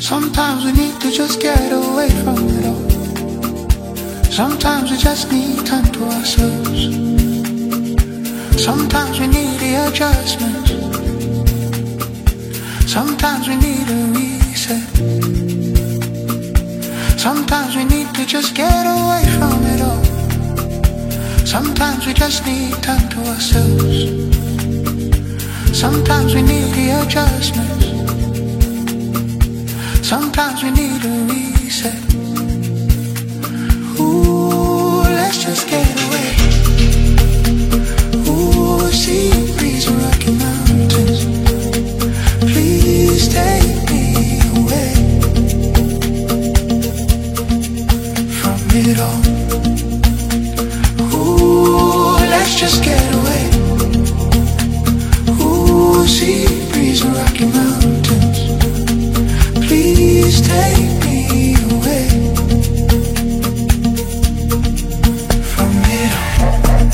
Sometimes we need to just get away from it all. Sometimes we just need time to ourselves. Sometimes we need the adjustment. Sometimes we need a reset. Sometimes we need to just get away from it all. Sometimes we just need time to ourselves. Sometimes we need the adjustment. Sometimes we need a reset. Ooh, let's just get away. Ooh, sea breeze and rocky mountains. Please take me away from it all. Ooh, let's just get away. Ooh, sea breeze and rocky mountains. Please take me away from it all.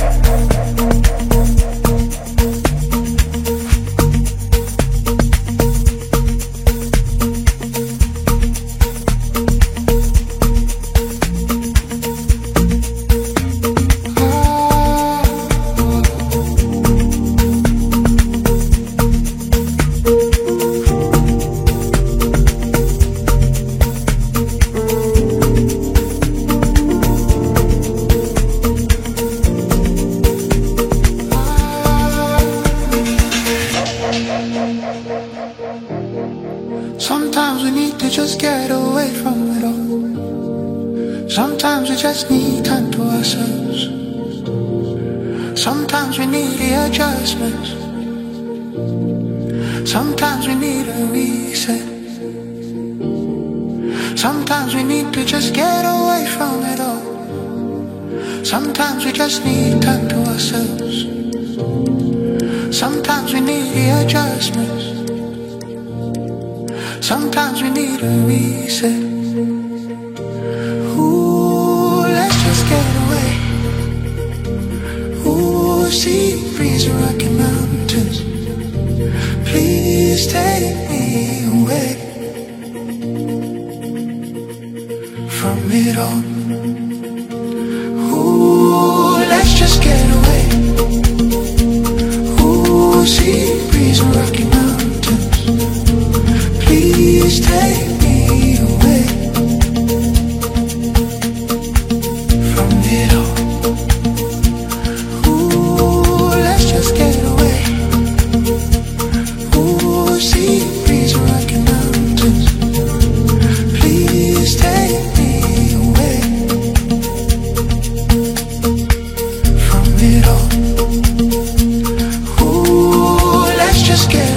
Sometimes we need to just get away from it all. Sometimes we just need time to ourselves. Sometimes we need the adjustment. Sometimes we need a reset. Sometimes we need to just get away from it all. Sometimes we just need time to ourselves. Sometimes we need the adjustments. Sometimes we need a reset. Ooh, let's just get away. Ooh, sea breeze and rocky mountains. Please take me away from it all. Ooh, let's just get away. Ooh, sea breeze and rocky mountains. Please take me away from it all. Ooh, let's just get away. Ooh, sea breeze and rocky mountains. Please take me away from it all. Ooh, let's just get